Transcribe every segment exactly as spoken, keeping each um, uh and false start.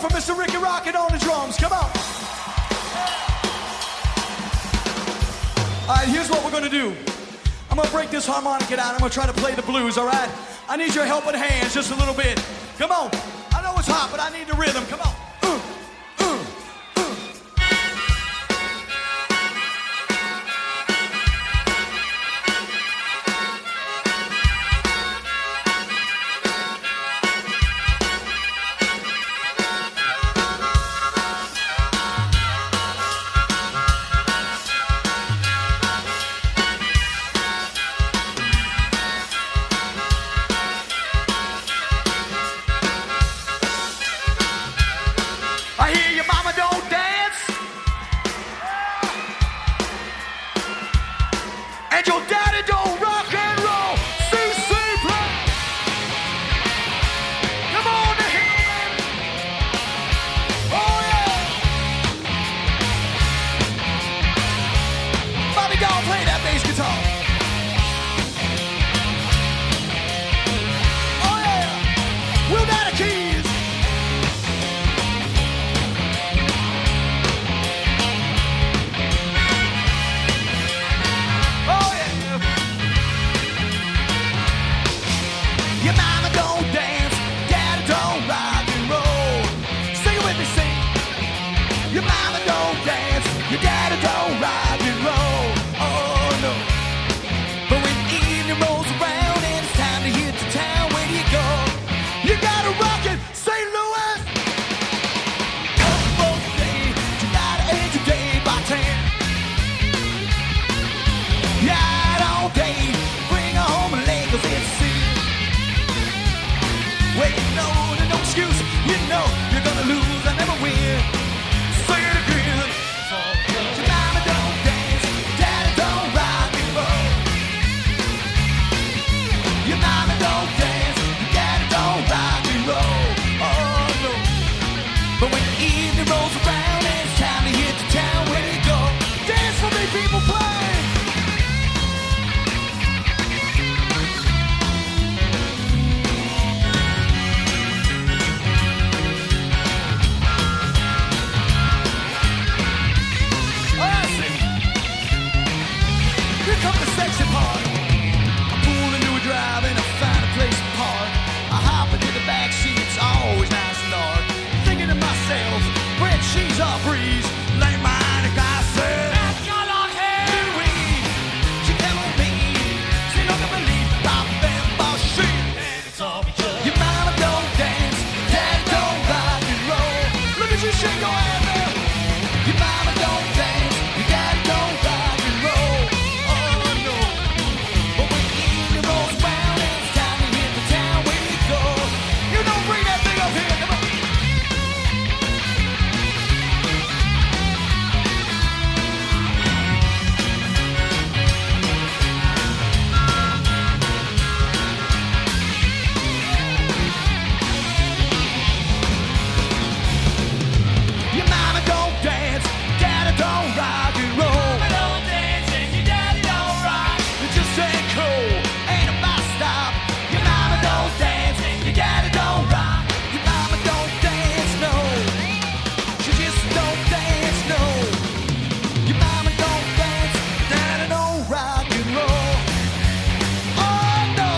for Mister Ricky Rocket on the drums. Come on. All right, here's what we're gonna do. I'm gonna break this harmonica down. I'm gonna try to play the blues, all right? I need your helping hands just a little bit. Come on. I know it's hot, but I need the rhythm. Come on. Uh, uh, uh. I hear your mama don't dance, and your daddy don't rock and roll. C C play. Come on to him, baby. Oh yeah. Bobby Dahl, play that bass guitar. Oh yeah. Will Daddy Keys. Your mama don't dance, daddy don't rock and roll. Sing it with me, sing. Your mama don't dance, your daddy don't rock and roll. Oh no. But when evening rolls around and it's time to hit the town, where do you go? You gotta rock it, Saint Louis. Come both day, July and today by ten. Yeah, all day, bring her home and lay, 'cause it's sin. Wait, no, there's no excuse. You know you're gonna lose and never win. Sing it again. Your mama don't dance, daddy don't rock and roll. Your mama don't dance, your daddy don't rock and roll. Oh no. But when the evening rolls around and it's time to hit the town, where do you go? Dance for me, people, play. Here comes the sexy part. I pull into a drive and I find a place to park. I hop into the back seat, it's always nice and dark. Thinking to myself, when she's all breeze, lay mine and I said, that's your long hair. Louis, she fell on me. She don't believe pop and boss shit. And it's all because your mama don't dance, daddy don't rock and roll. Look at you shake your ass there. Your mama don't dance, your daddy don't rock and roll. Your mama don't dance, daddy don't rock and roll. Mama don't dance and your daddy don't rock. It just ain't cool, ain't a bus stop. Your mama don't dance and your daddy don't rock. Your mama don't dance, no. She just don't dance, no. Your mama don't dance, daddy don't rock and roll. Oh no.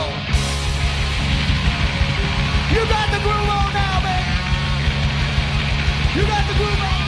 You got the groove on now, baby. You got the groove on.